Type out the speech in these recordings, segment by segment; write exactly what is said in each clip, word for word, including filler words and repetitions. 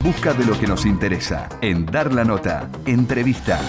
busca de lo que nos interesa. En Dar la Nota, entrevista.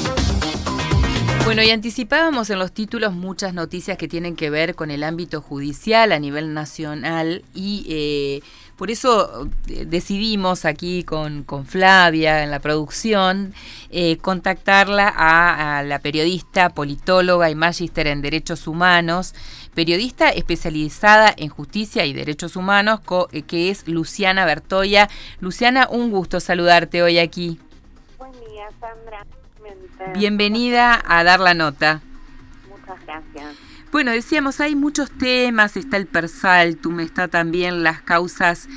Bueno, y anticipábamos en los títulos muchas noticias que tienen que ver con el ámbito judicial a nivel nacional y eh, por eso decidimos aquí con, con Flavia en la producción eh, contactarla a, a la periodista, politóloga y magíster en Derechos Humanos, periodista especializada en justicia y derechos humanos, co, eh, que es Luciana Bertoia. Luciana, un gusto saludarte hoy aquí. Buen día, Sandra. Bienvenida a Dar la Nota. Muchas gracias. Bueno, decíamos, hay muchos temas, está el Persaltum, está también las causas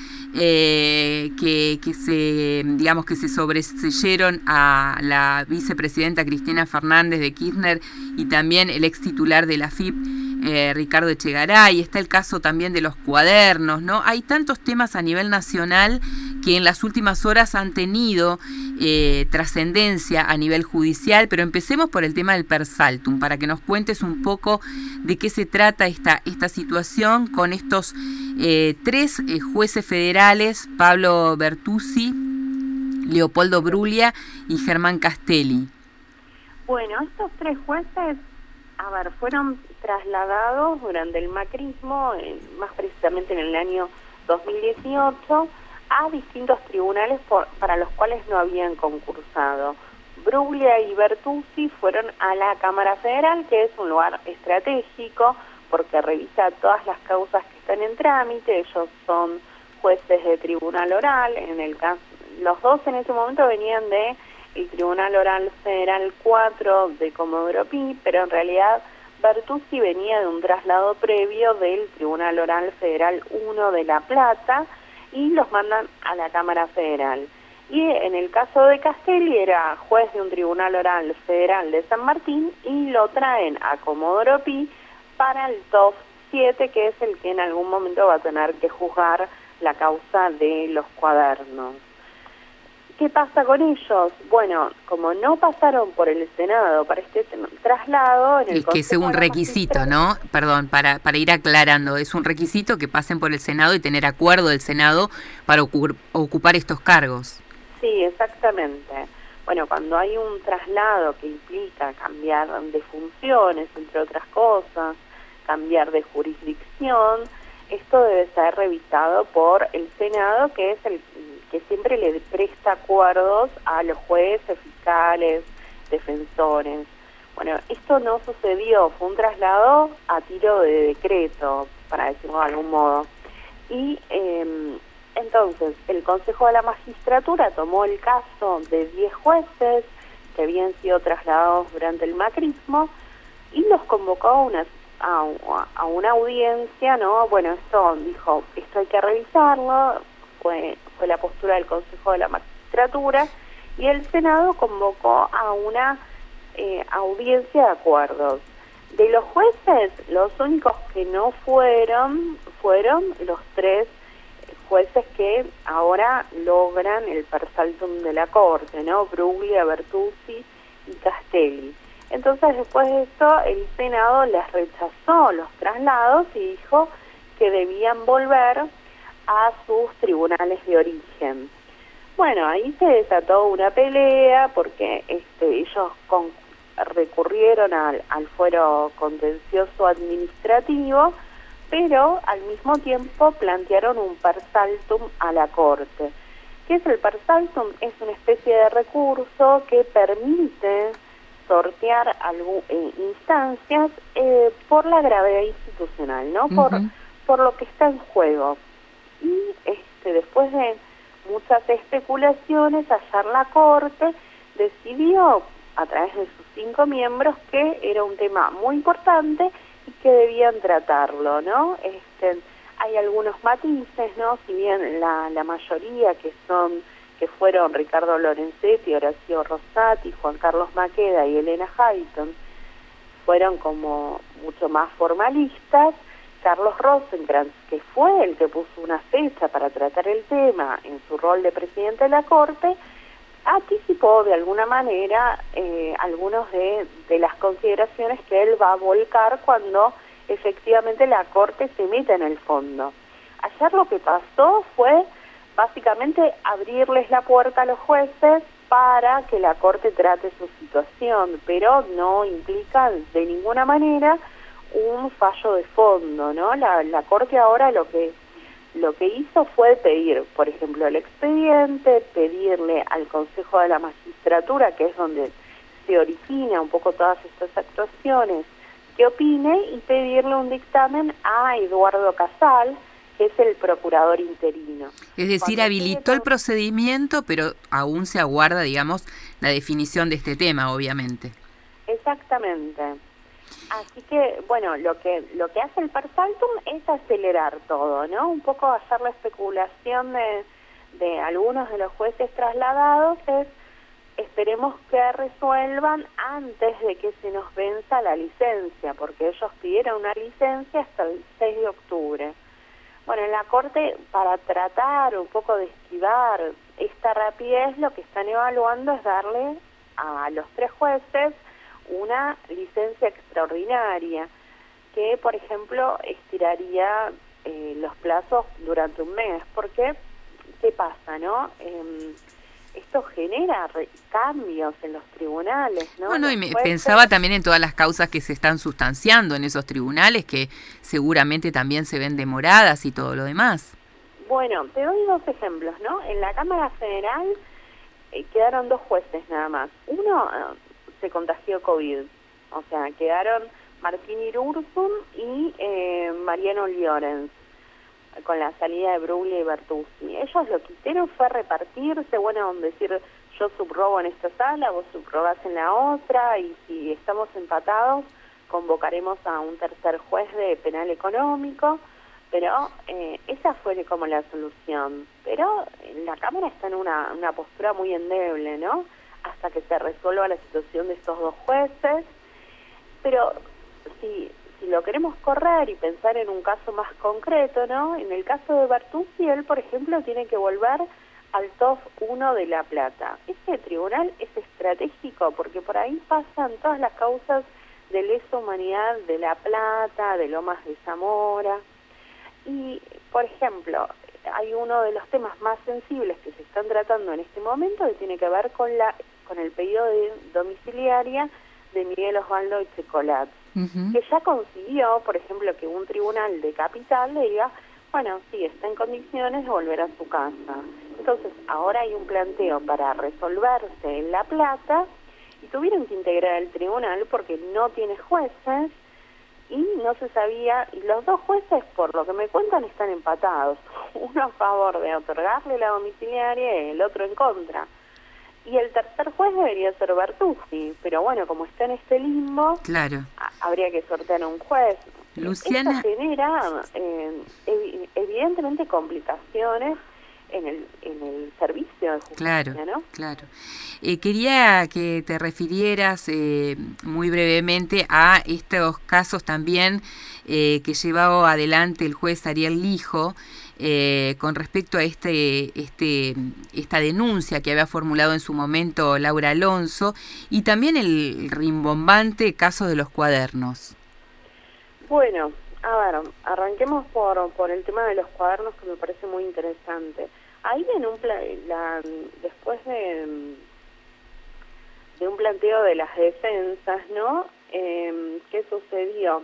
eh, que, que se, digamos, que se sobreseyeron a la vicepresidenta Cristina Fernández de Kirchner y también el ex titular de la A F I P, eh, Ricardo Echegaray. Está el caso también de los cuadernos, ¿no? Hay tantos temas a nivel nacional que en las últimas horas han tenido eh, trascendencia a nivel judicial, pero empecemos por el tema del Persaltum, para que nos cuentes un poco de qué se trata esta, esta situación con estos eh, tres eh, jueces federales, Pablo Bertuzzi, Leopoldo Bruglia y Germán Castelli. Bueno, estos tres jueces, a ver, fueron trasladados durante el macrismo, eh, más precisamente en el año dos mil dieciocho, a distintos tribunales por, para los cuales no habían concursado. Bruglia y Bertuzzi fueron a la Cámara Federal, que es un lugar estratégico porque revisa todas las causas que están en trámite. Ellos son jueces de tribunal oral. En el caso, los dos en ese momento venían de el Tribunal Oral Federal cuatro de Comodoro Pi, pero en realidad Bertuzzi venía de un traslado previo del Tribunal Oral Federal uno de La Plata y los mandan a la Cámara Federal. Y en el caso de Castelli era juez de un Tribunal Oral Federal de San Martín y lo traen a Comodoro Pi para el T O F siete, que es el que en algún momento va a tener que juzgar la causa de los cuadernos. ¿Qué pasa con ellos? Bueno, como no pasaron por el Senado para este traslado... En el es que es un requisito, ¿no? Perdón, para, para ir aclarando, es un requisito que pasen por el Senado y tener acuerdo del Senado para ocu- ocupar estos cargos. Sí, exactamente. Bueno, cuando hay un traslado que implica cambiar de funciones, entre otras cosas, cambiar de jurisdicción, esto debe ser revisado por el Senado, que es el que siempre le presta acuerdos a los jueces, fiscales, defensores. Bueno, esto no sucedió, fue un traslado a tiro de decreto, para decirlo de algún modo. Y eh, entonces el Consejo de la Magistratura tomó el caso de diez jueces que habían sido trasladados durante el macrismo y los convocó a una, a, a una audiencia, ¿no? Bueno, esto dijo, esto hay que revisarlo, fue, fue la postura del Consejo de la Magistratura, y el Senado convocó a una eh, audiencia de acuerdos. De los jueces, los únicos que no fueron, fueron los tres jueces que ahora logran el Persaltum de la Corte, ¿no? Bruglia, Bertuzzi y Castelli. Entonces, después de esto, el Senado les rechazó los traslados y dijo que debían volver a sus tribunales de origen. Bueno, ahí se desató una pelea porque este, ellos con, recurrieron al, al fuero contencioso administrativo, pero al mismo tiempo plantearon un Persaltum a la Corte. ¿Qué es el Persaltum? Es una especie de recurso que permite sortear algún, eh, instancias eh, por la gravedad institucional, ¿no? Uh-huh. Por, por lo que está en juego. Y este, después de muchas especulaciones, ayer la Corte decidió, a través de sus cinco miembros, que era un tema muy importante y que debían tratarlo, ¿no? Este, hay algunos matices, ¿no? Si bien la, la mayoría que son, que fueron Ricardo Lorenzetti, Horacio Rosati, Juan Carlos Maqueda y Elena Hayton, fueron como mucho más formalistas. Carlos Rosenkrantz, que fue el que puso una fecha para tratar el tema en su rol de presidente de la Corte, anticipó de alguna manera eh, algunos de, de las consideraciones que él va a volcar cuando efectivamente la Corte se meta en el fondo. Ayer lo que pasó fue básicamente abrirles la puerta a los jueces para que la Corte trate su situación, pero no implica de ninguna manera un fallo de fondo, ¿no? La, la Corte ahora lo que lo que hizo fue pedir, por ejemplo, el expediente, pedirle al Consejo de la Magistratura, que es donde se origina un poco todas estas actuaciones, que opine, y pedirle un dictamen a Eduardo Casal, que es el procurador interino. Es decir, Cuando habilitó el todo... procedimiento, pero aún se aguarda, digamos, la definición de este tema, obviamente. Exactamente. Así que, bueno, lo que lo que hace el per saltum es acelerar todo, ¿no? Un poco hacer la especulación de, de algunos de los jueces trasladados es, esperemos que resuelvan antes de que se nos venza la licencia, porque ellos pidieron una licencia hasta el seis de octubre. Bueno, en la Corte, para tratar un poco de esquivar esta rapidez, lo que están evaluando es darle a los tres jueces una licencia extraordinaria, que, por ejemplo, estiraría eh, los plazos durante un mes. Porque, ¿qué pasa, no? Eh, esto genera cambios en los tribunales, ¿no? Bueno, los y me jueces... pensaba también en todas las causas que se están sustanciando en esos tribunales, que seguramente también se ven demoradas y todo lo demás. Bueno, te doy dos ejemplos, ¿no? En la Cámara Federal eh, quedaron dos jueces nada más. Uno eh, se contagió COVID, o sea, quedaron Martín Irurzun y eh, Mariano Llorens, con la salida de Bruglia y Bertuzzi. Ellos lo que hicieron fue repartirse, bueno, decir, yo subrogo en esta sala, vos subrogás en la otra, y si estamos empatados, convocaremos a un tercer juez de penal económico, pero eh, esa fue como la solución. Pero la Cámara está en una, una postura muy endeble, ¿no? Hasta que se resuelva la situación de estos dos jueces. Pero si... si lo queremos correr y pensar en un caso más concreto, ¿no? En el caso de Bertuzzi, él, por ejemplo, tiene que volver al T O F uno de La Plata. Este tribunal es estratégico porque por ahí pasan todas las causas de lesa humanidad de La Plata, de Lomas de Zamora. Y, por ejemplo, hay uno de los temas más sensibles que se están tratando en este momento que tiene que ver con la con el pedido de domiciliaria de Miguel Osvaldo Echecolat, uh-huh. que ya consiguió, por ejemplo, que un tribunal de capital le diga, bueno, sí, está en condiciones de volver a su casa. Entonces, ahora hay un planteo para resolverse en La Plata y tuvieron que integrar el tribunal porque no tiene jueces y no se sabía, y los dos jueces, por lo que me cuentan, están empatados. Uno a favor de otorgarle la domiciliaria y el otro en contra. Y el tercer juez debería ser Bertuzzi, pero bueno, como está en este limbo, claro, habría que sortear a un juez. Luciana, esto genera eh, ev evidentemente complicaciones en el en el servicio de justicia, claro, ¿no? Claro. Eh, quería que te refirieras eh, muy brevemente a estos casos también eh, que llevó adelante el juez Ariel Lijo, Eh, con respecto a este, este, esta denuncia que había formulado en su momento Laura Alonso, y también el rimbombante caso de los cuadernos. Bueno, a ver, arranquemos por, por el tema de los cuadernos, que me parece muy interesante. Ahí en un pla la, después de, de un planteo de las defensas, ¿no? Eh, ¿Qué sucedió?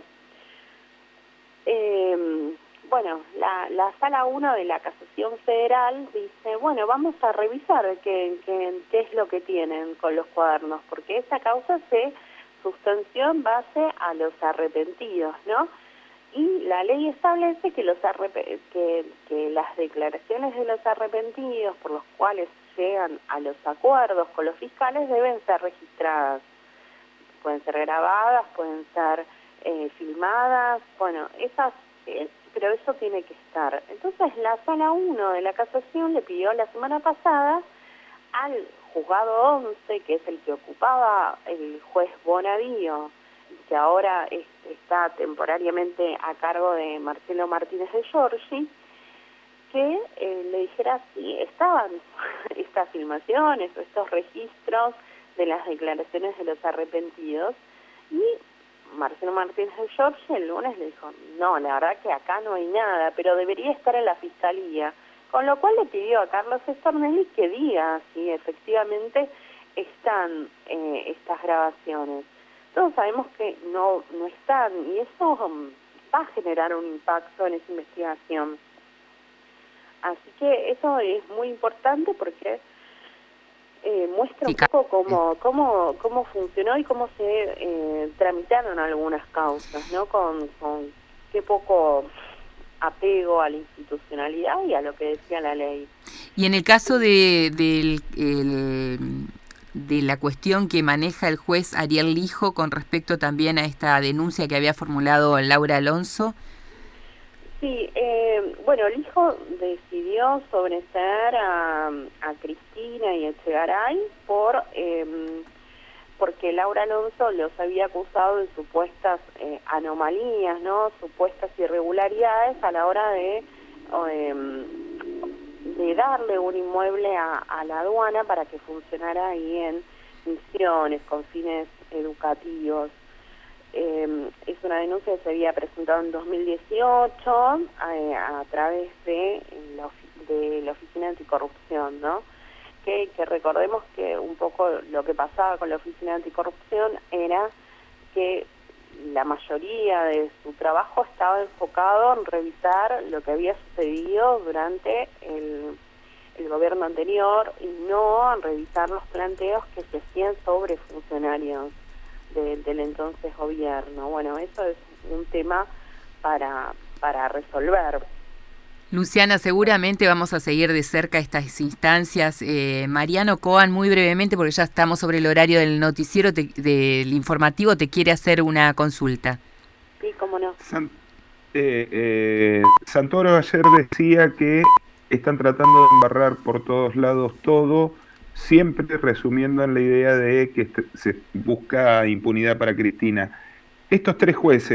Eh, Bueno, la, la Sala uno de la Casación Federal dice, bueno, vamos a revisar qué, qué, qué es lo que tienen con los cuadernos, porque esa causa se sustanció en base a los arrepentidos, ¿no? Y la ley establece que, los arrep que, que las declaraciones de los arrepentidos por los cuales llegan a los acuerdos con los fiscales deben ser registradas. Pueden ser grabadas, pueden ser eh, filmadas, bueno, esas... Eh, pero eso tiene que estar. Entonces la Sala uno de la Casación le pidió la semana pasada al Juzgado once, que es el que ocupaba el juez Bonadío, que ahora es, está temporariamente a cargo de Marcelo Martínez de Giorgi, que eh, le dijera si estaban estas filmaciones o estos registros de las declaraciones de los arrepentidos, y Marcelo Martínez de Giorgi el lunes le dijo, no, la verdad que acá no hay nada, pero debería estar en la fiscalía. Con lo cual le pidió a Carlos Stornelli que diga si efectivamente están eh, estas grabaciones. Todos sabemos que no, no están, y eso um, va a generar un impacto en esa investigación. Así que eso es muy importante porque eh, muestra un poco cómo, cómo, cómo funcionó y cómo se eh, tramitaron algunas causas, ¿no? Con, con qué poco apego a la institucionalidad y a lo que decía la ley. Y en el caso de, de, el, de la cuestión que maneja el juez Ariel Lijo con respecto también a esta denuncia que había formulado Laura Alonso. Sí, eh, bueno, Lijo decidió sobreseer a, a Cristina y Echegaray por... Eh, porque Laura Alonso los había acusado de supuestas eh, anomalías, ¿no? Supuestas irregularidades a la hora de, eh, de darle un inmueble a, a la aduana para que funcionara ahí en misiones, con fines educativos. Eh, es una denuncia que se había presentado en dos mil dieciocho eh, a través de la, de la Oficina Anticorrupción, ¿no? Que, que recordemos que un poco lo que pasaba con la Oficina Anticorrupción era que la mayoría de su trabajo estaba enfocado en revisar lo que había sucedido durante el, el gobierno anterior y no en revisar los planteos que se hacían sobre funcionarios de, del entonces gobierno. Bueno, eso es un tema para, para resolver. Luciana, seguramente vamos a seguir de cerca estas instancias. Eh, Mariano Coan, muy brevemente, porque ya estamos sobre el horario del noticiero, te, del informativo, te quiere hacer una consulta. Sí, cómo no. San, eh, eh, Santoro ayer decía que están tratando de embarrar por todos lados todo, siempre resumiendo en la idea de que se busca impunidad para Cristina. Estos tres jueces